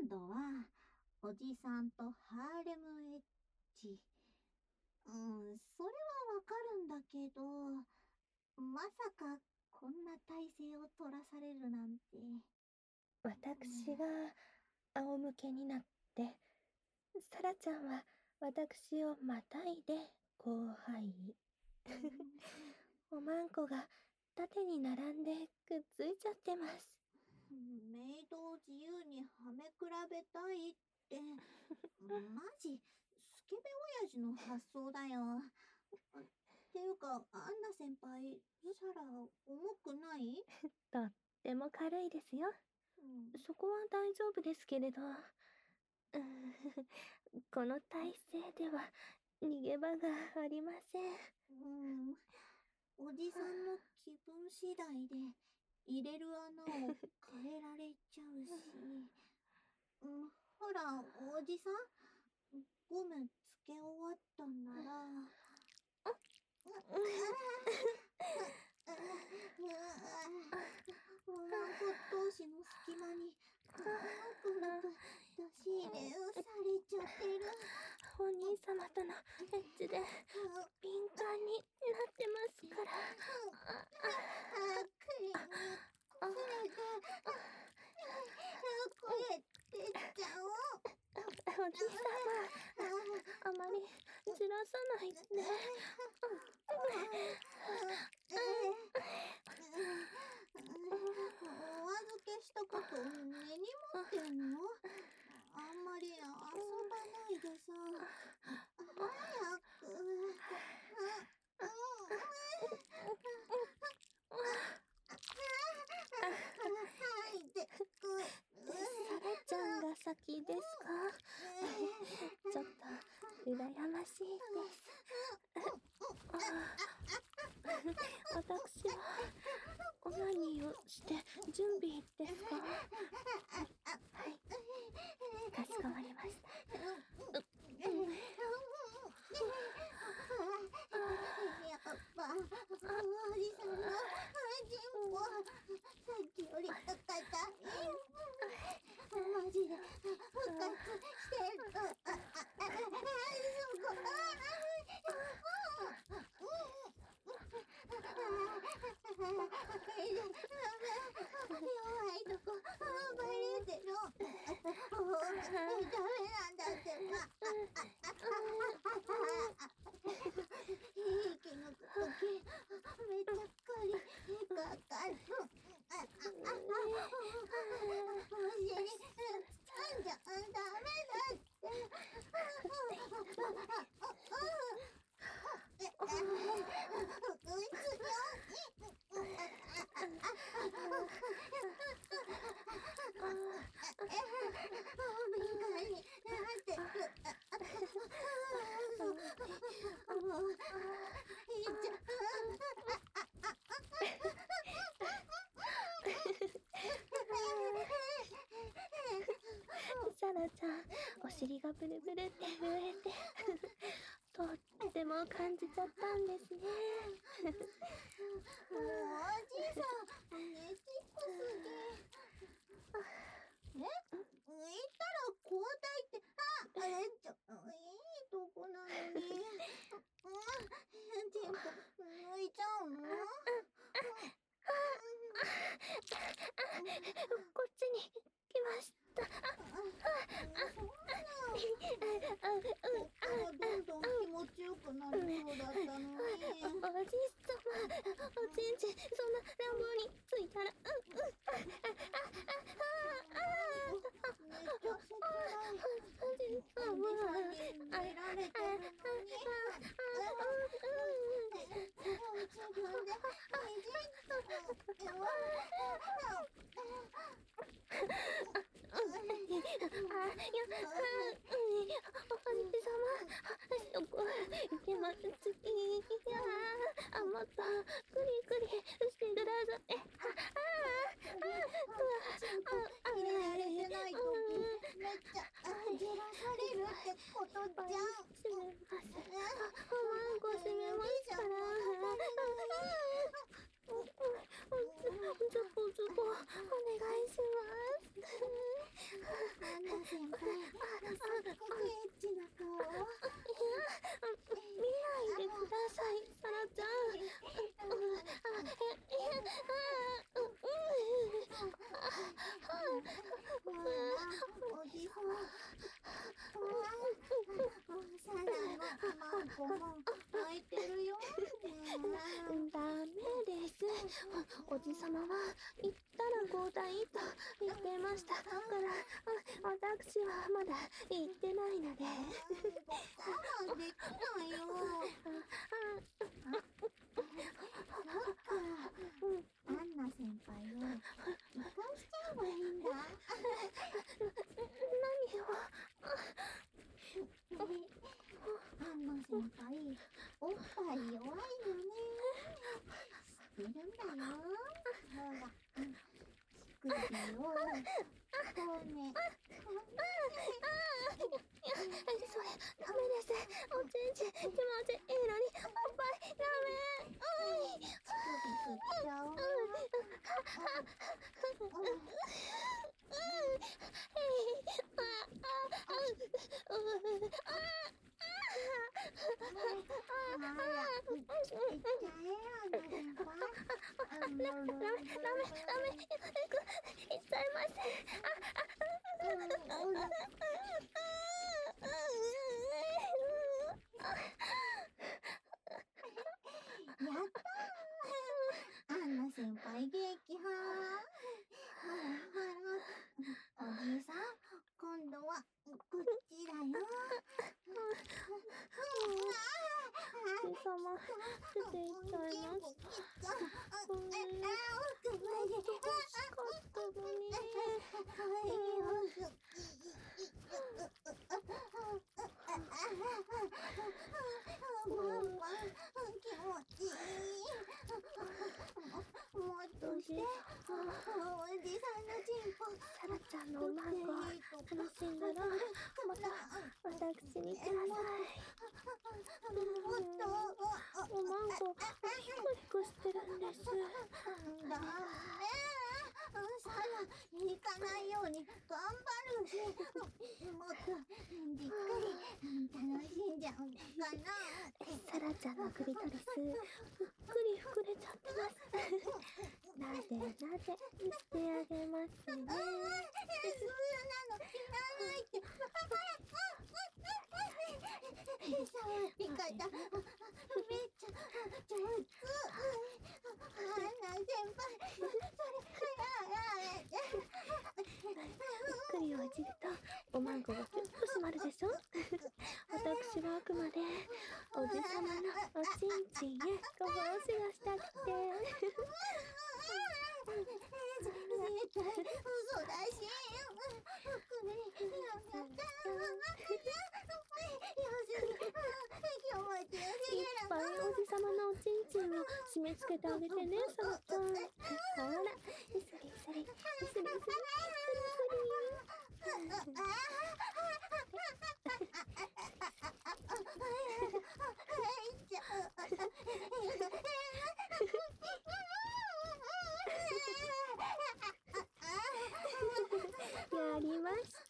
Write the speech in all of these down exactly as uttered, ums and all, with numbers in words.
今度はおじさんとハーレムエッジ。うん、それはわかるんだけど、まさかこんな体勢を取らされるなんて。 私が仰向けになって、サラちゃんは私をまたいで後輩。おまんこが縦に並んでくっついちゃってます。 メイドを自由にはめ比べたいって、マジスケベ親父の発想だよ。っていうか、アンナ先輩、サラ重くない？ とっても軽いですよ。 うん、 そこは大丈夫ですけれど、うーんこの体勢では逃げ場がありません。 うん、おじさんの気分次第で入れる穴を変えられちゃうし。うん、ほら、おじさん、ゴムつけ終わったんなら。おまんこ同士の隙間にぬくぬく出し入れされちゃってる。 お兄様とのエッチで敏感になってますから。 早くにこれで声出ちゃおう。 おじさま、あまりずらさないで。 お預けしたこと根に持ってんの？あんまり遊ばないでさ。早く。はいでく。 サラちゃんが先ですか？ちょっと羨ましいです。私はオナニーをして準備ですか？はい、かしこまりました。 やっぱおじさんの人口さっきより高かったマジで復活してる。あああすごい。弱いとこバレてる。ダメなんだってば。息抜くときめちゃくりかかる。お尻掴んじゃダメだって。敏感になってる。 サラちゃん、お尻がブルブルって震えてとっても感じちゃったんですね。 おじさんねちっこすぎ。え、浮いたら交代って。あ、えちょいいとこなのに。全部抜いちゃうの？ こっちに来ました。 そんな。こっからどんどん気持ちよくなりそうだったのに。 おじさま、おちんちんそんな乱暴についたら、うんうん。 めっちゃ切ない。 おじさま、 寝られてるのに。自分でいじってよ。 そこ、気持ちつき。あ、もっと、クリクリしてください。 入れられてないとき、めっちゃじらされるってことじゃん。 すみません。おまんこ閉めますから。ズボズボお願いします。 アンナおじさまは行ったら交代と言っていましたから、私はまだ行ってないので。 我慢できないよ。そっか、アンナ先輩を行かしちゃえばいいんだ。 何を。 アンナ先輩、おっぱい弱いよね。知ってるんだよ。ほら、乳首をこうね。 それダメです。おちんち気持ちいいのにおっぱいダメ。うい。 乳首振っちゃおう。アンナ先輩撃破。ほらほら、おじさん、今度はこっちだよ。 おじさま出て行っちゃいました。ごめん、もっと欲しかったのに。 もっとして、おじさんのチンポ。 サラちゃんのおまんこ楽しんだらまた私にください。 もっとおまんこヒクヒクしてるんです。 ダメ。サラ、行かないように頑張るし、もっとじっくり楽しんじゃうのかな。 サラちゃんのクリトリスぷっくり膨れちゃってます。なでなでしてあげますね。 そんなの知らないって。触り方めっちゃ上手。アンナ先輩、それゆっくりをいじるとおまんこがキュッと締まるでしょ。私はあくまでおじさまのおちんちんへご奉仕がしたくて。 絶対嘘だし。 いっぱいおじさまのおちんちんを締め付けてあげてね、サラちゃん。ほら、いすりいすり、いすりいすり、いすりいすり。やりました。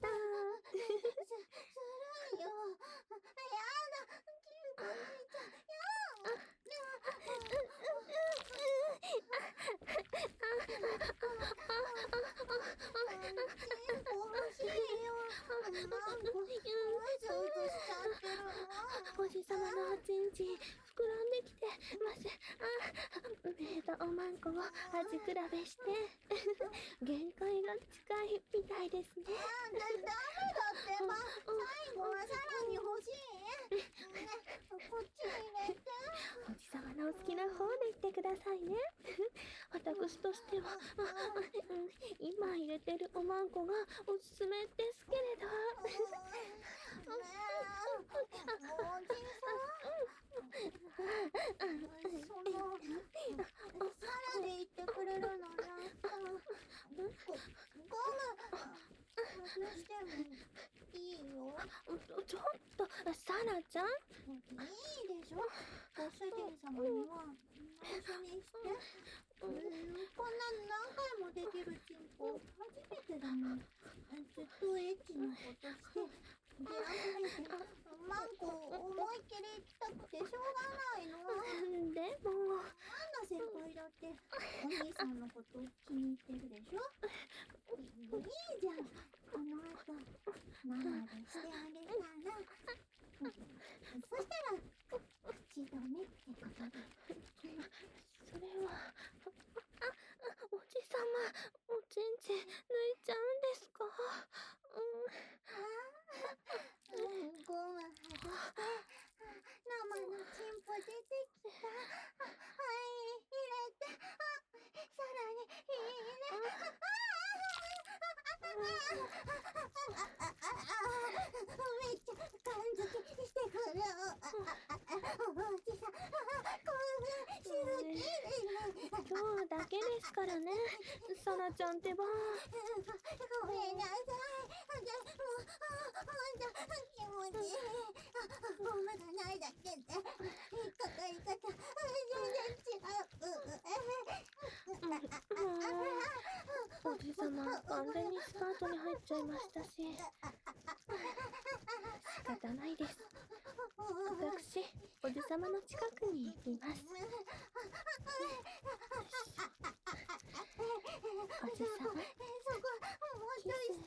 おじさまのおちんちん膨らんできてます。あ、目とおまんこを味比べして限界が近いみたいですね。 ダメだってば。最後はさらに欲しい。こっちに入れて。 おじさまのお好きな方で言ってくださいね。私としては今入れてるおまんこがおすすめですけれど。 おじさん、そのサラで言ってくれるならゴム外してもいいよ。 ちょっとサラちゃん、 いいでしょ。ご主人様には内緒にして。うん、こんな何回もできるチンポ初めてだもん。ずっとエッチなことして出あふれてマンコ思いっきり行きたくてしょうがないの。 でもアンナ先輩だってお兄さんのこと気に入ってるでしょ。いいじゃん。この後ママでしてあげたら、そしたら口止めってことで。 それはめっちゃ感づきしてくる。おじさん、興奮しすぎるね。 今日だけですからね、サラちゃんってば。 ごめんなさい。でも、ほんと気持ちいい。ゴムがないだけで、引っかかり方、全然違う。 おじさま、完全にスカートに入っちゃいましたし、仕方ないです。私、おじさまの近くにいます。おじさま、 そこ、もう一人して。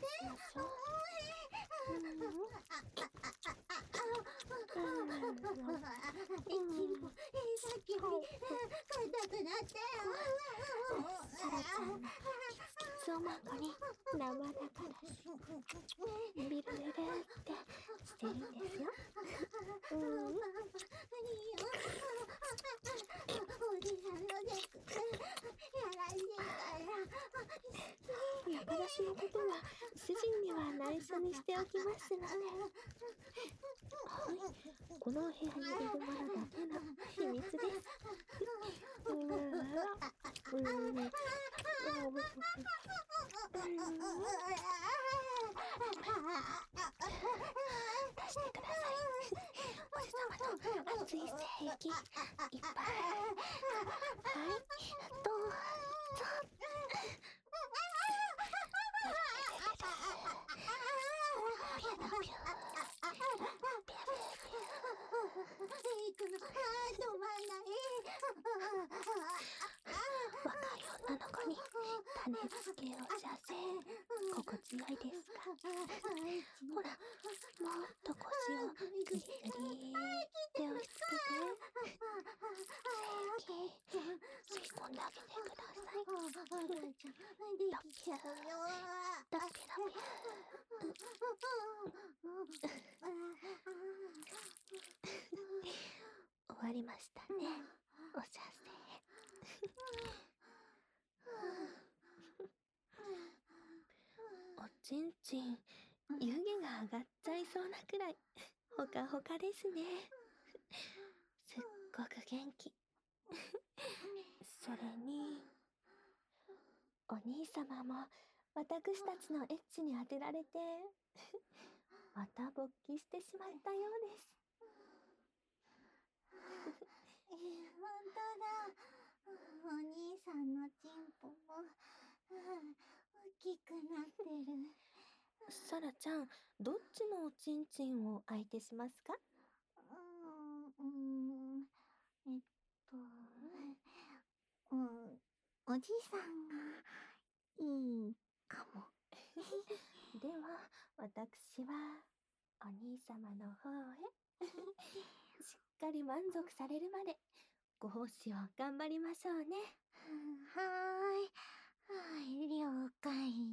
息もさっきより硬くなったよ。 サラちゃんのキツキツおまんこに生だからビルビルってしてるんですよ。うん。 おじさんのセックスやらしいからやらしいことは主人には内緒にしておきますので。はい、この部屋にいるものだけの秘密です。うーん、うーん、うん、出してください。おじさまの熱い性液いっぱい。はい、どうぞ。 行くの、止まんない。 若い女の子に種付けをさせ、心地よいですか？ほら、もっと腰をグリグリって押し付けて、精液吸い込んであげてください。 できちゃうよ。 だけだけ。終わりましたね、お射精。おちんちん、湯気が上がっちゃいそうなくらいほかほかですね。すっごく元気。それにお兄様も私たちのエッチに当てられてまた勃起してしまったようです。 えー、ほんとだ。お兄さんのチンポも大きくなってる。 サラちゃん、どっちのおちんちんを相手しますか？ うーん、えっと、うん、おじさんがいいかも。 では、私はお兄様の方へしっかり満足されるまでご奉仕を頑張りましょうね。 はーい、はい、了解。